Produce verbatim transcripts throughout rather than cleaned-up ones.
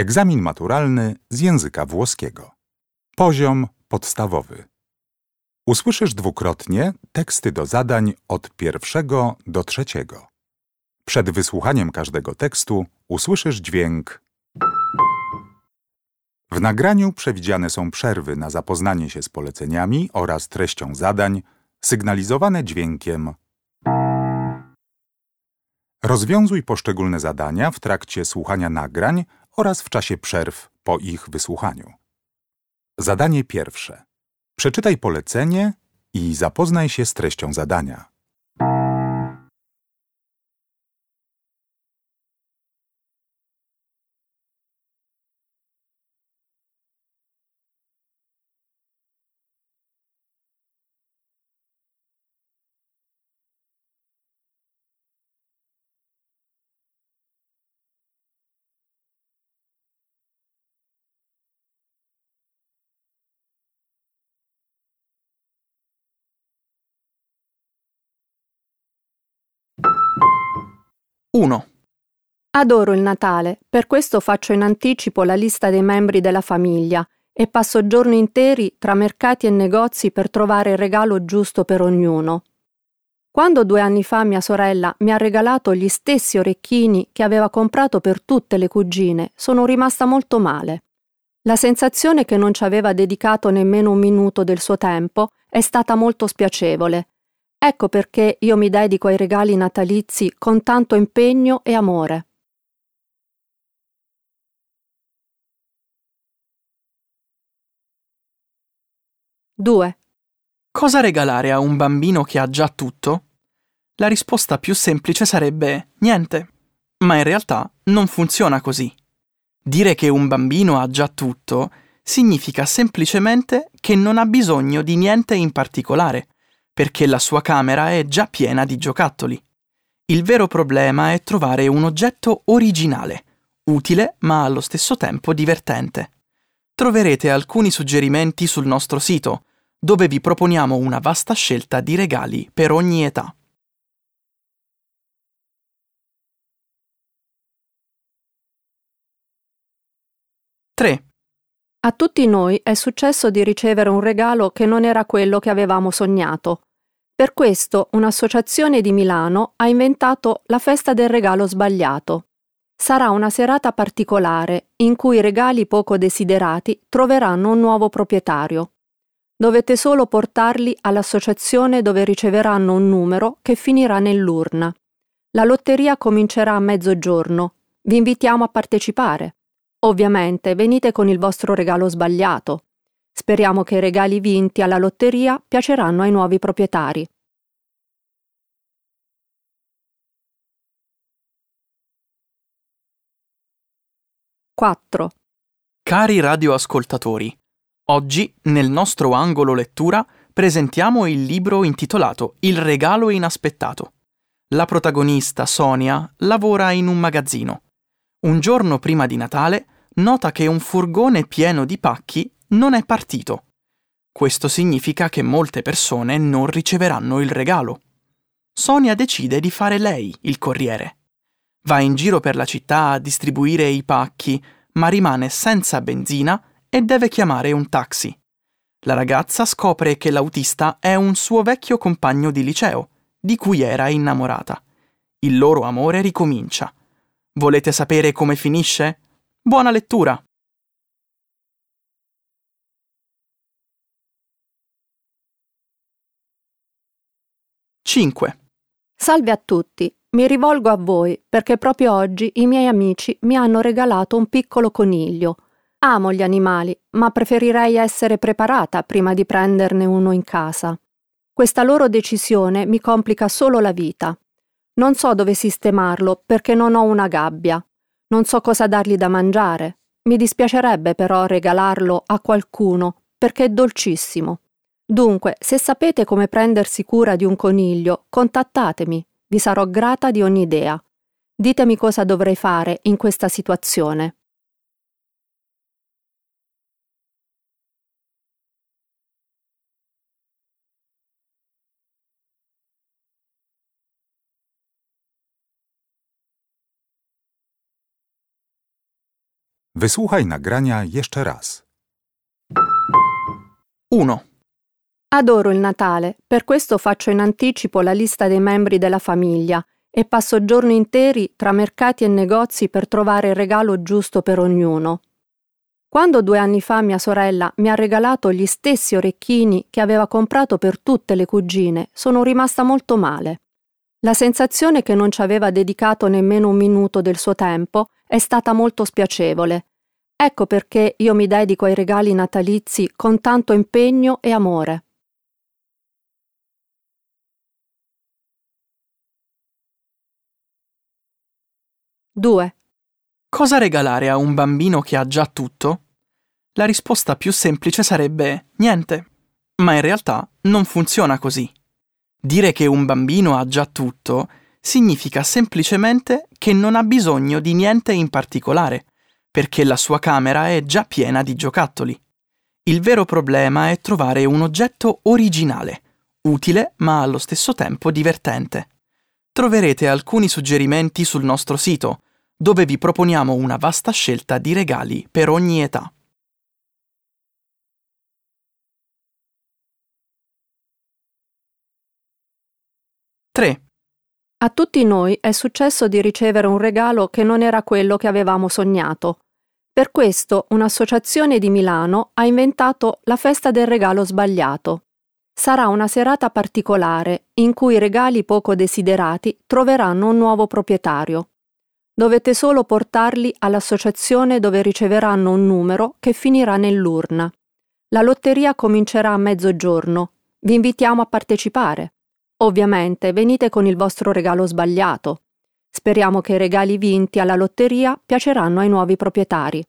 Egzamin maturalny z języka włoskiego. Poziom podstawowy. Usłyszysz dwukrotnie teksty do zadań od pierwszego do trzeciego. Przed wysłuchaniem każdego tekstu usłyszysz dźwięk. W nagraniu przewidziane są przerwy na zapoznanie się z poleceniami oraz treścią zadań, sygnalizowane dźwiękiem. Rozwiązuj poszczególne zadania w trakcie słuchania nagrań oraz w czasie przerw po ich wysłuchaniu. Zadanie pierwsze. Przeczytaj polecenie i zapoznaj się z treścią zadania. uno. Adoro il Natale, per questo faccio in anticipo la lista dei membri della famiglia e passo giorni interi tra mercati e negozi per trovare il regalo giusto per ognuno. Quando due anni fa mia sorella mi ha regalato gli stessi orecchini che aveva comprato per tutte le cugine, sono rimasta molto male. La sensazione che non ci aveva dedicato nemmeno un minuto del suo tempo è stata molto spiacevole. Ecco perché io mi dedico ai regali natalizi con tanto impegno e amore. due. Cosa regalare a un bambino che ha già tutto? La risposta più semplice sarebbe niente. Ma in realtà non funziona così. Dire che un bambino ha già tutto significa semplicemente che non ha bisogno di niente in particolare, perché la sua camera è già piena di giocattoli. Il vero problema è trovare un oggetto originale, utile ma allo stesso tempo divertente. Troverete alcuni suggerimenti sul nostro sito, dove vi proponiamo una vasta scelta di regali per ogni età. tre. A tutti noi è successo di ricevere un regalo che non era quello che avevamo sognato. Per questo un'associazione di Milano ha inventato la festa del regalo sbagliato. Sarà una serata particolare in cui i regali poco desiderati troveranno un nuovo proprietario. Dovete solo portarli all'associazione dove riceveranno un numero che finirà nell'urna. La lotteria comincerà a mezzogiorno. Vi invitiamo a partecipare. Ovviamente venite con il vostro regalo sbagliato. Speriamo che i regali vinti alla lotteria piaceranno ai nuovi proprietari. quattro. Cari radioascoltatori, oggi nel nostro angolo lettura presentiamo il libro intitolato Il regalo inaspettato. La protagonista, Sonia, lavora in un magazzino. Un giorno prima di Natale nota che un furgone pieno di pacchi non è partito. Questo significa che molte persone non riceveranno il regalo. Sonia decide di fare lei il corriere. Va in giro per la città a distribuire i pacchi, ma rimane senza benzina e deve chiamare un taxi. La ragazza scopre che l'autista è un suo vecchio compagno di liceo, di cui era innamorata. Il loro amore ricomincia. Volete sapere come finisce? Buona lettura! cinque. Salve a tutti, mi rivolgo a voi perché proprio oggi i miei amici mi hanno regalato un piccolo coniglio. Amo gli animali, ma preferirei essere preparata prima di prenderne uno in casa. Questa loro decisione mi complica solo la vita. Non so dove sistemarlo perché non ho una gabbia. Non so cosa dargli da mangiare. Mi dispiacerebbe però regalarlo a qualcuno perché è dolcissimo. Dunque, se sapete come prendersi cura di un coniglio, contattatemi, vi sarò grata di ogni idea. Ditemi cosa dovrei fare in questa situazione. Wysłuchaj nagrania jeszcze raz. uno. Adoro il Natale, per questo faccio in anticipo la lista dei membri della famiglia e passo giorni interi tra mercati e negozi per trovare il regalo giusto per ognuno. Quando due anni fa mia sorella mi ha regalato gli stessi orecchini che aveva comprato per tutte le cugine, sono rimasta molto male. La sensazione che non ci aveva dedicato nemmeno un minuto del suo tempo è stata molto spiacevole. Ecco perché io mi dedico ai regali natalizi con tanto impegno e amore. due. Cosa regalare a un bambino che ha già tutto? La risposta più semplice sarebbe niente. Ma in realtà non funziona così. Dire che un bambino ha già tutto significa semplicemente che non ha bisogno di niente in particolare, perché la sua camera è già piena di giocattoli. Il vero problema è trovare un oggetto originale, utile ma allo stesso tempo divertente. Troverete alcuni suggerimenti sul nostro sito, dove vi proponiamo una vasta scelta di regali per ogni età. tre. A tutti noi è successo di ricevere un regalo che non era quello che avevamo sognato. Per questo un'associazione di Milano ha inventato la festa del regalo sbagliato. Sarà una serata particolare in cui i regali poco desiderati troveranno un nuovo proprietario. Dovete solo portarli all'associazione dove riceveranno un numero che finirà nell'urna. La lotteria comincerà a mezzogiorno. Vi invitiamo a partecipare. Ovviamente venite con il vostro regalo sbagliato. Speriamo che i regali vinti alla lotteria piaceranno ai nuovi proprietari.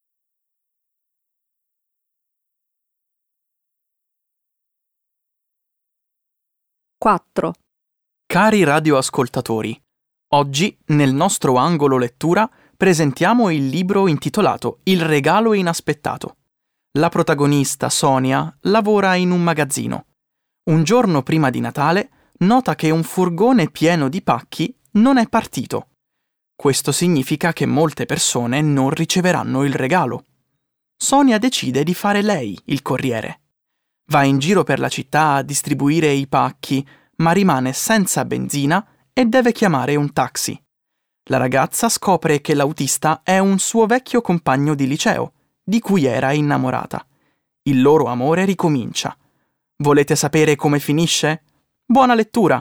quattro. Cari radioascoltatori, oggi nel nostro angolo lettura presentiamo il libro intitolato Il regalo inaspettato. La protagonista, Sonia, lavora in un magazzino. Un giorno prima di Natale nota che un furgone pieno di pacchi non è partito. Questo significa che molte persone non riceveranno il regalo. Sonia decide di fare lei il corriere. Va in giro per la città a distribuire i pacchi, ma rimane senza benzina e deve chiamare un taxi. La ragazza scopre che l'autista è un suo vecchio compagno di liceo, di cui era innamorata. Il loro amore ricomincia. Volete sapere come finisce? Buona lettura!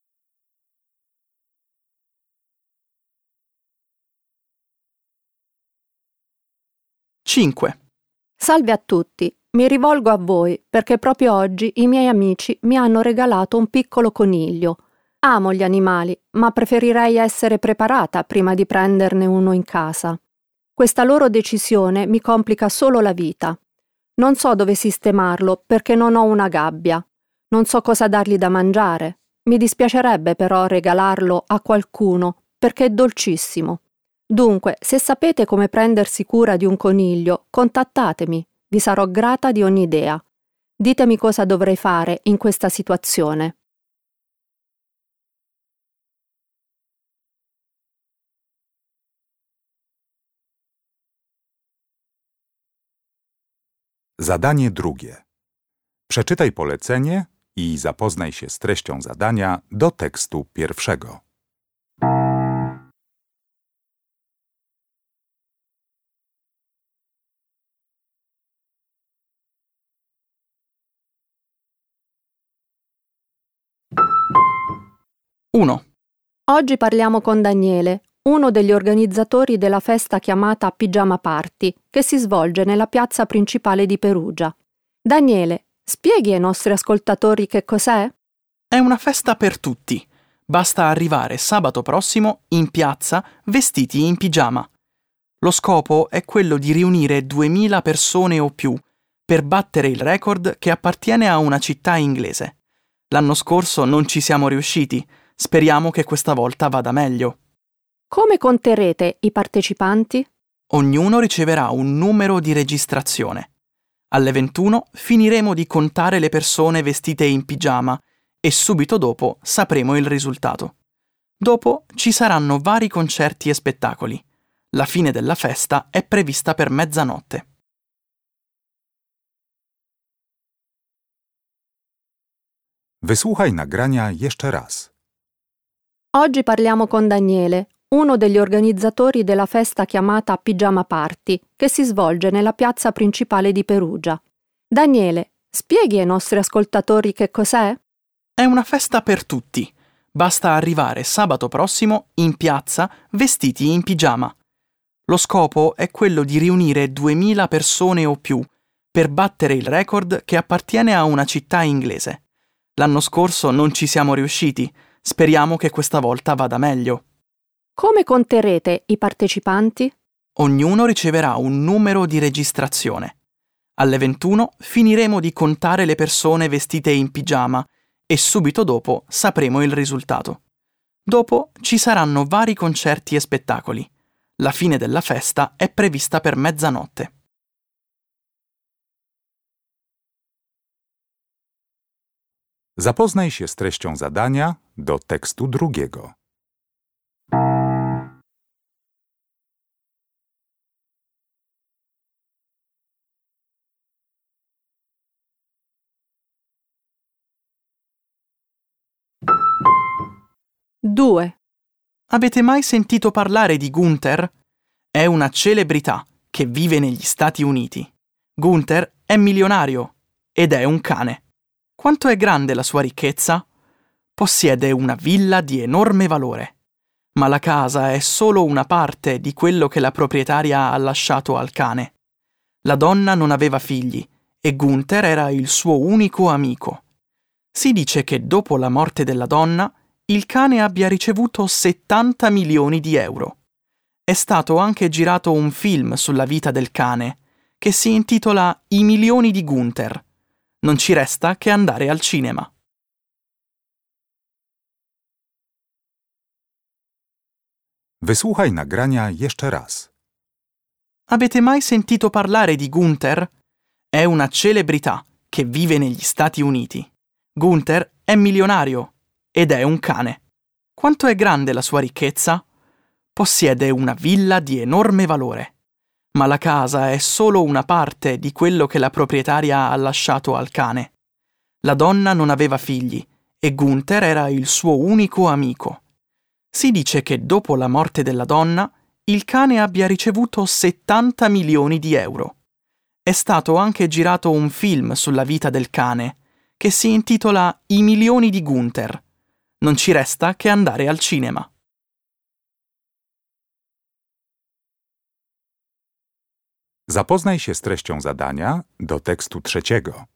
cinque. Salve a tutti, mi rivolgo a voi perché proprio oggi i miei amici mi hanno regalato un piccolo coniglio. Amo gli animali, ma preferirei essere preparata prima di prenderne uno in casa. Questa loro decisione mi complica solo la vita. Non so dove sistemarlo perché non ho una gabbia. Non so cosa dargli da mangiare. Mi dispiacerebbe però regalarlo a qualcuno perché è dolcissimo. Dunque, se sapete come prendersi cura di un coniglio, contattatemi, vi sarò grata di ogni idea. Ditemi cosa dovrei fare in questa situazione. Zadanie drugie. Przeczytaj polecenie i zapoznaj się z treścią zadania do tekstu pierwszego. uno. Oggi parliamo con Daniele, uno degli organizzatori della festa chiamata Pigiama Party, che si svolge nella piazza principale di Perugia. Daniele, spieghi ai nostri ascoltatori che cos'è? È una festa per tutti. Basta arrivare sabato prossimo in piazza vestiti in pigiama. Lo scopo è quello di riunire duemila persone o più per battere il record che appartiene a una città inglese. L'anno scorso non ci siamo riusciti. Speriamo che questa volta vada meglio. Come conterete i partecipanti? Ognuno riceverà un numero di registrazione. Alle ventuno finiremo di contare le persone vestite in pigiama e subito dopo sapremo il risultato. Dopo ci saranno vari concerti e spettacoli. La fine della festa è prevista per mezzanotte. Wysłuchaj nagrania jeszcze raz. Oggi parliamo con Daniele, uno degli organizzatori della festa chiamata Pigiama Party, che si svolge nella piazza principale di Perugia. Daniele, spieghi ai nostri ascoltatori che cos'è? È una festa per tutti. Basta arrivare sabato prossimo in piazza vestiti in pigiama. Lo scopo è quello di riunire duemila persone o più per battere il record che appartiene a una città inglese. L'anno scorso non ci siamo riusciti, speriamo che questa volta vada meglio. Come conterete i partecipanti? Ognuno riceverà un numero di registrazione. Alle ventuno finiremo di contare le persone vestite in pigiama e subito dopo sapremo il risultato. Dopo ci saranno vari concerti e spettacoli. La fine della festa è prevista per mezzanotte. Zapoznaj się z treścią zadania do tekstu drugiego. due. Avete mai sentito parlare di Gunther? È una celebrità che vive negli Stati Uniti. Gunther è milionario ed è un cane. Quanto è grande la sua ricchezza? Possiede una villa di enorme valore. Ma la casa è solo una parte di quello che la proprietaria ha lasciato al cane. La donna non aveva figli e Gunther era il suo unico amico. Si dice che dopo la morte della donna il cane abbia ricevuto settanta milioni di euro. È stato anche girato un film sulla vita del cane, che si intitola I milioni di Gunther. Non ci resta che andare al cinema. Wysłuchaj nagrania jeszcze raz. Avete mai sentito parlare di Gunther? È una celebrità che vive negli Stati Uniti. Gunther è milionario ed è un cane. Quanto è grande la sua ricchezza? Possiede una villa di enorme valore. Ma la casa è solo una parte di quello che la proprietaria ha lasciato al cane. La donna non aveva figli e Gunther era il suo unico amico. Si dice che dopo la morte della donna il cane abbia ricevuto settanta milioni di euro. È stato anche girato un film sulla vita del cane, che si intitola I milioni di Gunther. Non ci resta che andare al cinema. Zapoznaj się z treścią zadania do tekstu trzeciego.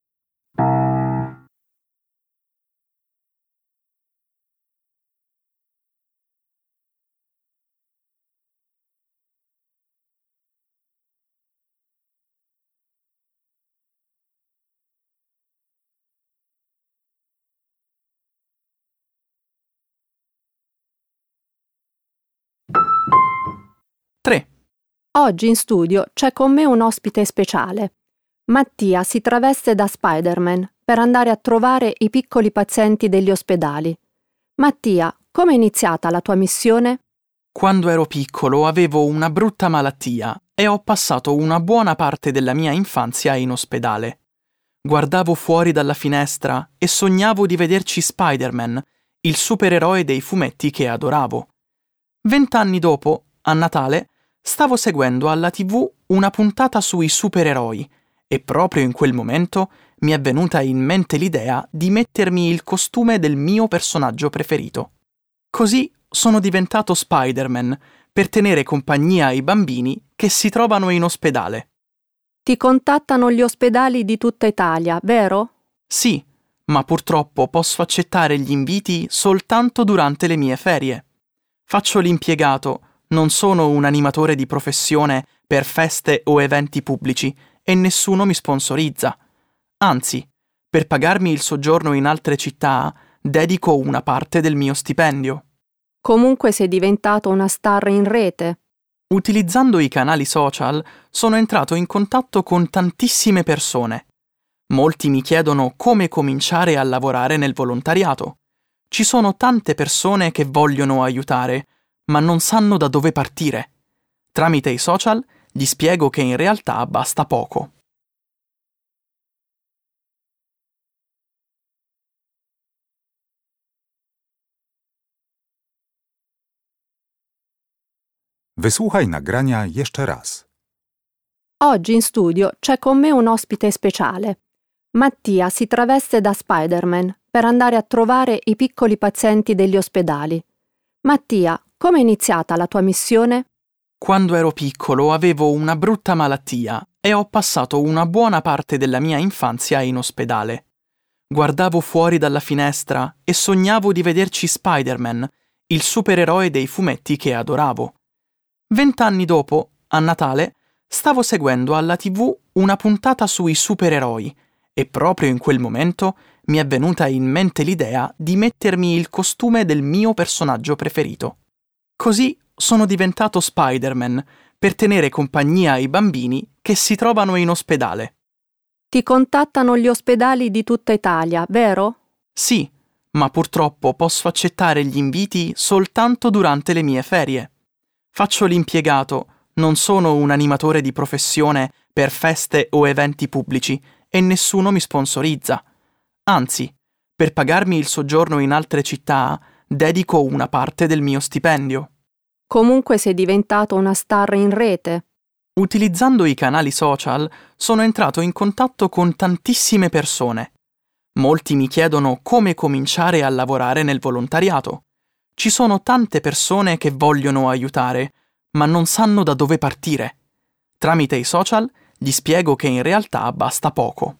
tre. Oggi in studio c'è con me un ospite speciale. Mattia si traveste da Spider-Man per andare a trovare i piccoli pazienti degli ospedali. Mattia, come è iniziata la tua missione? Quando ero piccolo avevo una brutta malattia e ho passato una buona parte della mia infanzia in ospedale. Guardavo fuori dalla finestra e sognavo di vederci Spider-Man, il supereroe dei fumetti che adoravo. Vent'anni dopo, a Natale, stavo seguendo alla tivù una puntata sui supereroi e proprio in quel momento mi è venuta in mente l'idea di mettermi il costume del mio personaggio preferito. Così sono diventato Spider-Man per tenere compagnia ai bambini che si trovano in ospedale. Ti contattano gli ospedali di tutta Italia, vero? Sì, ma purtroppo posso accettare gli inviti soltanto durante le mie ferie. Faccio l'impiegato, non sono un animatore di professione per feste o eventi pubblici e nessuno mi sponsorizza. Anzi, per pagarmi il soggiorno in altre città, dedico una parte del mio stipendio. Comunque sei diventato una star in rete. Utilizzando i canali social sono entrato in contatto con tantissime persone. Molti mi chiedono come cominciare a lavorare nel volontariato. Ci sono tante persone che vogliono aiutare, ma non sanno da dove partire. Tramite i social gli spiego che in realtà basta poco. Wysłuchaj nagrania jeszcze raz. Oggi in studio c'è con me un ospite speciale. Mattia si traveste da Spider-Man per andare a trovare i piccoli pazienti degli ospedali. Mattia, come è iniziata la tua missione? Quando ero piccolo avevo una brutta malattia e ho passato una buona parte della mia infanzia in ospedale. Guardavo fuori dalla finestra e sognavo di vederci Spider-Man, il supereroe dei fumetti che adoravo. Vent'anni dopo, a Natale, stavo seguendo alla tivù una puntata sui supereroi e proprio in quel momento mi è venuta in mente l'idea di mettermi il costume del mio personaggio preferito. Così sono diventato Spider-Man per tenere compagnia ai bambini che si trovano in ospedale. Ti contattano gli ospedali di tutta Italia, vero? Sì, ma purtroppo posso accettare gli inviti soltanto durante le mie ferie. Faccio l'impiegato, non sono un animatore di professione per feste o eventi pubblici e nessuno mi sponsorizza. Anzi, per pagarmi il soggiorno in altre città, dedico una parte del mio stipendio. Comunque sei diventato una star in rete. Utilizzando i canali social sono entrato in contatto con tantissime persone. Molti mi chiedono come cominciare a lavorare nel volontariato. Ci sono tante persone che vogliono aiutare, ma non sanno da dove partire. Tramite i social gli spiego che in realtà basta poco.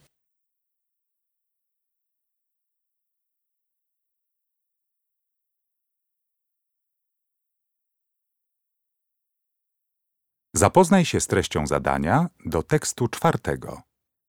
Zapoznaj się z treścią zadania do tekstu czwartego.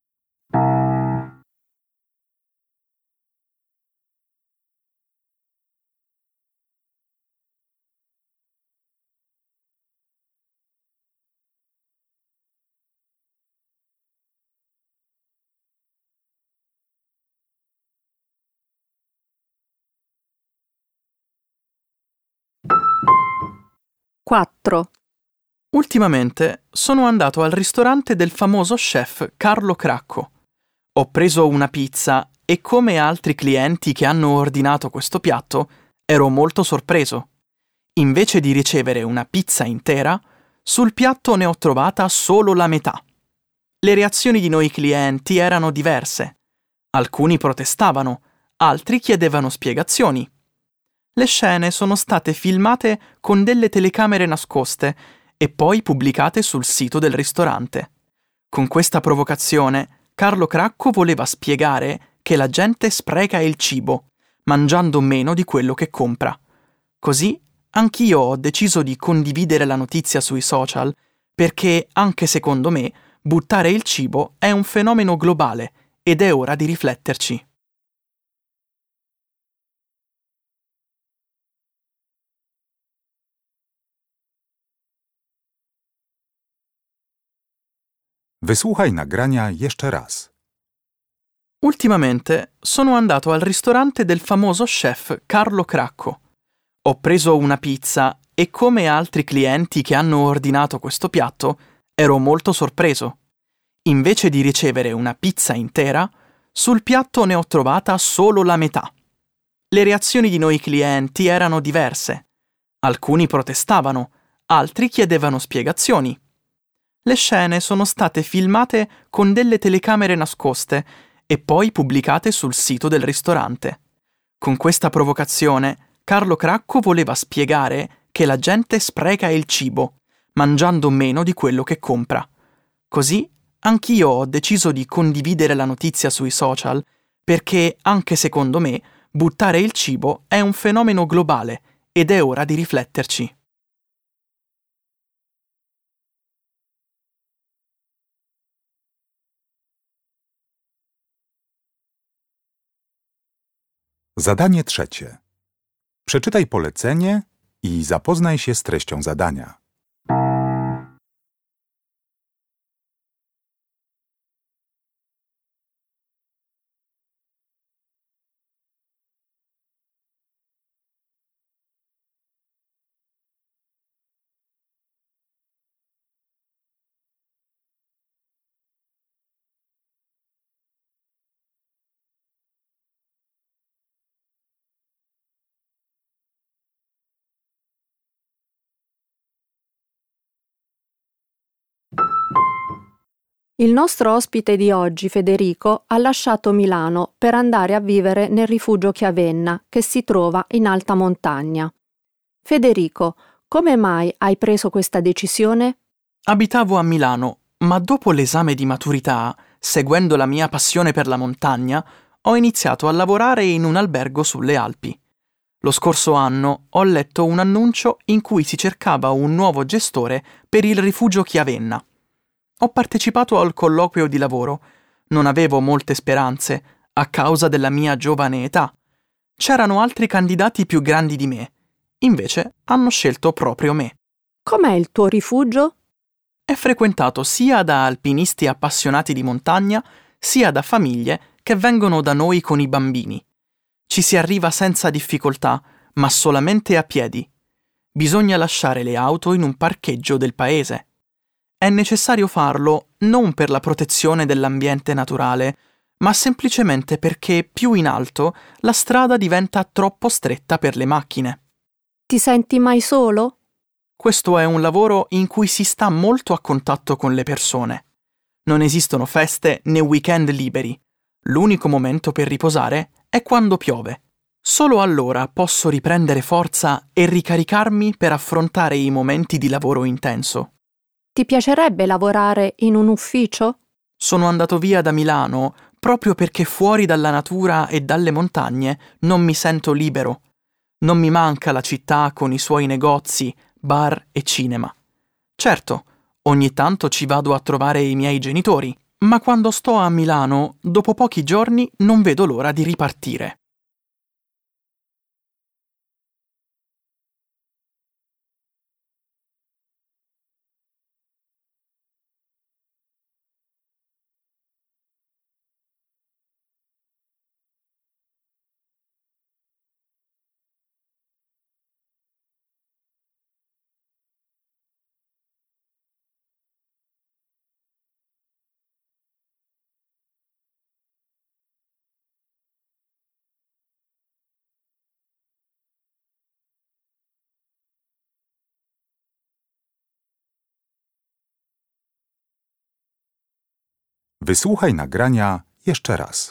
quattro. Ultimamente sono andato al ristorante del famoso chef Carlo Cracco. Ho preso una pizza e, come altri clienti che hanno ordinato questo piatto, ero molto sorpreso. Invece di ricevere una pizza intera, sul piatto ne ho trovata solo la metà. Le reazioni di noi clienti erano diverse. Alcuni protestavano, altri chiedevano spiegazioni. Le scene sono state filmate con delle telecamere nascoste e poi pubblicate sul sito del ristorante. Con questa provocazione, Carlo Cracco voleva spiegare che la gente spreca il cibo, mangiando meno di quello che compra. Così anch'io ho deciso di condividere la notizia sui social, perché, anche secondo me, buttare il cibo è un fenomeno globale ed è ora di rifletterci. Wysłuchaj nagrania jeszcze raz. Ultimamente sono andato al ristorante del famoso chef Carlo Cracco. Ho preso una pizza e, come altri clienti che hanno ordinato questo piatto, ero molto sorpreso. Invece di ricevere una pizza intera, sul piatto ne ho trovata solo la metà. Le reazioni di noi clienti erano diverse. Alcuni protestavano, altri chiedevano spiegazioni. Le scene sono state filmate con delle telecamere nascoste e poi pubblicate sul sito del ristorante. Con questa provocazione, Carlo Cracco voleva spiegare che la gente spreca il cibo, mangiando meno di quello che compra. Così anch'io ho deciso di condividere la notizia sui social, perché, anche secondo me, buttare il cibo è un fenomeno globale ed è ora di rifletterci. Zadanie trzecie. Przeczytaj polecenie i zapoznaj się z treścią zadania. Il nostro ospite di oggi, Federico, ha lasciato Milano per andare a vivere nel rifugio Chiavenna, che si trova in alta montagna. Federico, come mai hai preso questa decisione? Abitavo a Milano, ma dopo l'esame di maturità, seguendo la mia passione per la montagna, ho iniziato a lavorare in un albergo sulle Alpi. Lo scorso anno ho letto un annuncio in cui si cercava un nuovo gestore per il rifugio Chiavenna. Ho partecipato al colloquio di lavoro. Non avevo molte speranze, a causa della mia giovane età. C'erano altri candidati più grandi di me. Invece hanno scelto proprio me. Com'è il tuo rifugio? È frequentato sia da alpinisti appassionati di montagna, sia da famiglie che vengono da noi con i bambini. Ci si arriva senza difficoltà, ma solamente a piedi. Bisogna lasciare le auto in un parcheggio del paese. È necessario farlo non per la protezione dell'ambiente naturale, ma semplicemente perché più in alto la strada diventa troppo stretta per le macchine. Ti senti mai solo? Questo è un lavoro in cui si sta molto a contatto con le persone. Non esistono feste né weekend liberi. L'unico momento per riposare è quando piove. Solo allora posso riprendere forza e ricaricarmi per affrontare i momenti di lavoro intenso. Ti piacerebbe lavorare in un ufficio? Sono andato via da Milano proprio perché fuori dalla natura e dalle montagne non mi sento libero. Non mi manca la città con i suoi negozi, bar e cinema. Certo, ogni tanto ci vado a trovare i miei genitori, ma quando sto a Milano, dopo pochi giorni non vedo l'ora di ripartire. Wysłuchaj nagrania jeszcze raz.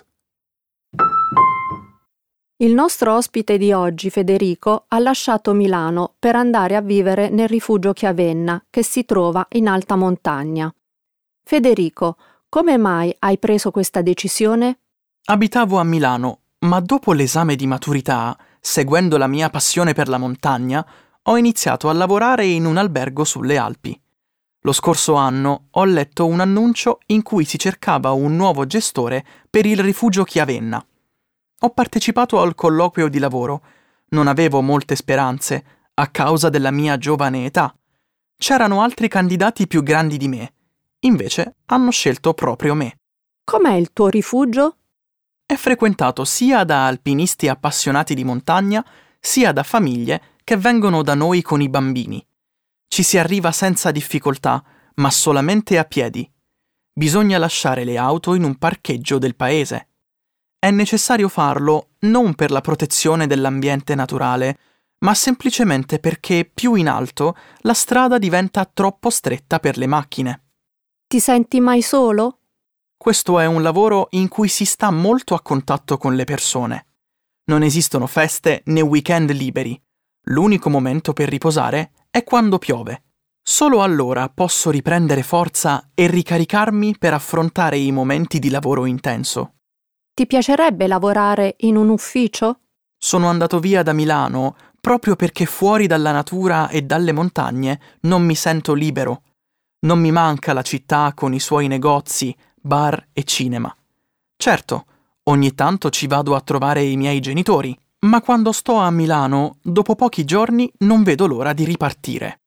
Il nostro ospite di oggi, Federico, ha lasciato Milano per andare a vivere nel rifugio Chiavenna, che si trova in alta montagna. Federico, come mai hai preso questa decisione? Abitavo a Milano, ma dopo l'esame di maturità, seguendo la mia passione per la montagna, ho iniziato a lavorare in un albergo sulle Alpi. Lo scorso anno ho letto un annuncio in cui si cercava un nuovo gestore per il rifugio Chiavenna. Ho partecipato al colloquio di lavoro. Non avevo molte speranze, a causa della mia giovane età. C'erano altri candidati più grandi di me. Invece hanno scelto proprio me. Com'è il tuo rifugio? È frequentato sia da alpinisti appassionati di montagna, sia da famiglie che vengono da noi con i bambini. Ci si arriva senza difficoltà, ma solamente a piedi. Bisogna lasciare le auto in un parcheggio del paese. È necessario farlo non per la protezione dell'ambiente naturale, ma semplicemente perché più in alto la strada diventa troppo stretta per le macchine. Ti senti mai solo? Questo è un lavoro in cui si sta molto a contatto con le persone. Non esistono feste né weekend liberi. L'unico momento per riposare è quando piove. Solo allora posso riprendere forza e ricaricarmi per affrontare i momenti di lavoro intenso. Ti piacerebbe lavorare in un ufficio? Sono andato via da Milano proprio perché fuori dalla natura e dalle montagne non mi sento libero. Non mi manca la città con i suoi negozi, bar e cinema. Certo, ogni tanto ci vado a trovare i miei genitori, ma quando sto a Milano, dopo pochi giorni non vedo l'ora di ripartire.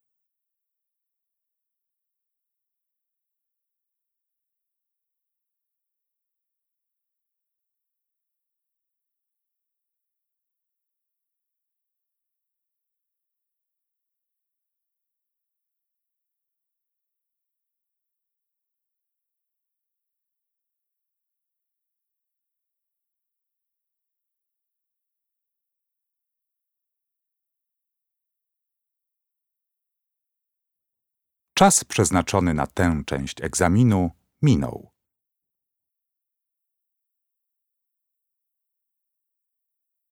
Czas przeznaczony na tę część egzaminu minął.